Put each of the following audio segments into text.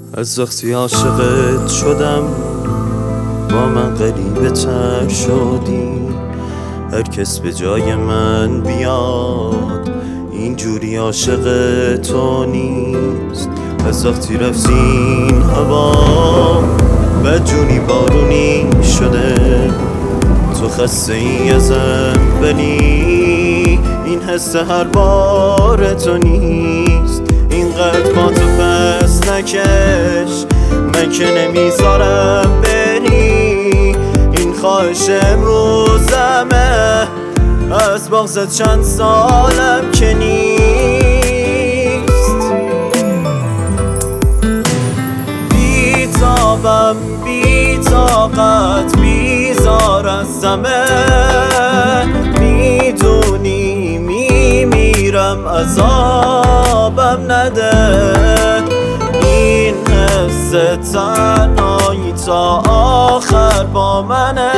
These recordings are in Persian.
از وقتی عاشقت شدم با من غریبه تر شدی. هر کس به جای من بیاد اینجوری عاشق تو نیست. از وقتی رفتی این هوا بدجونی بارونی شده، تو خسته ای ازم ولی این حس هر بار تو نیست. اینقدر با تو پس نکش، من که نمیذارم بری. این خواهش امروزمه، از بغضت چند سالم که نیست. بیتابم بی طاقت بیزار از همه، میدونی میمیرم عذابم نده. این حس تنهایی تا آخر با منه،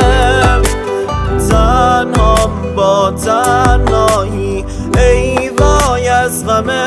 تنهام با تنهایی ای وای از غمه.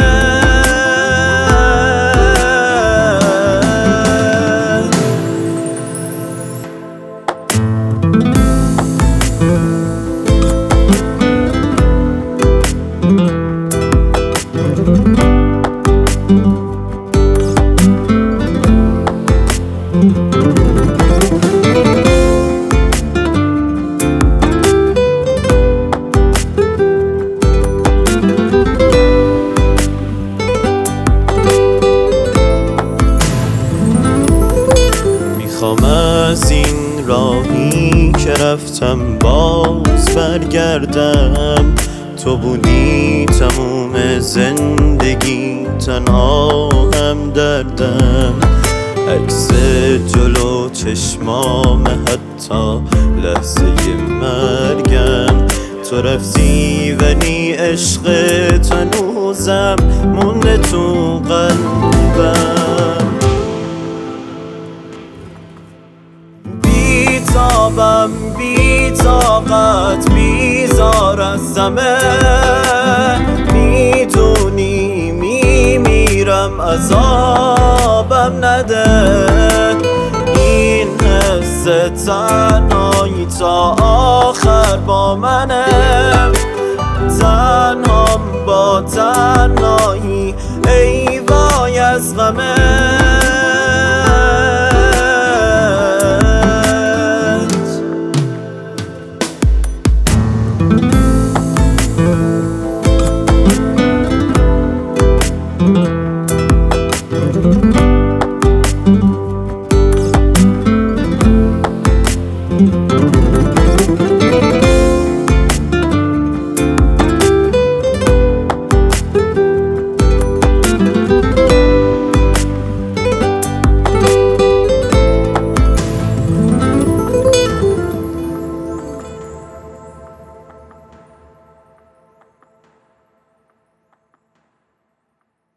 میخوام از این راهی که رفتم باز برگردم. تو بودی تموم زندگی، تنها هم دردم. عکس جلو چشمام حتی لحظه مرگم. تو رفتی ولی عشق تنوزم مونده تو قلبم. بیتابم بی طاقت بیزار از همه، میدونی میمیرم عذابم نده. این حس تنهایی تا آخر با منه، تنهام با تنهایی ای وای از غمه.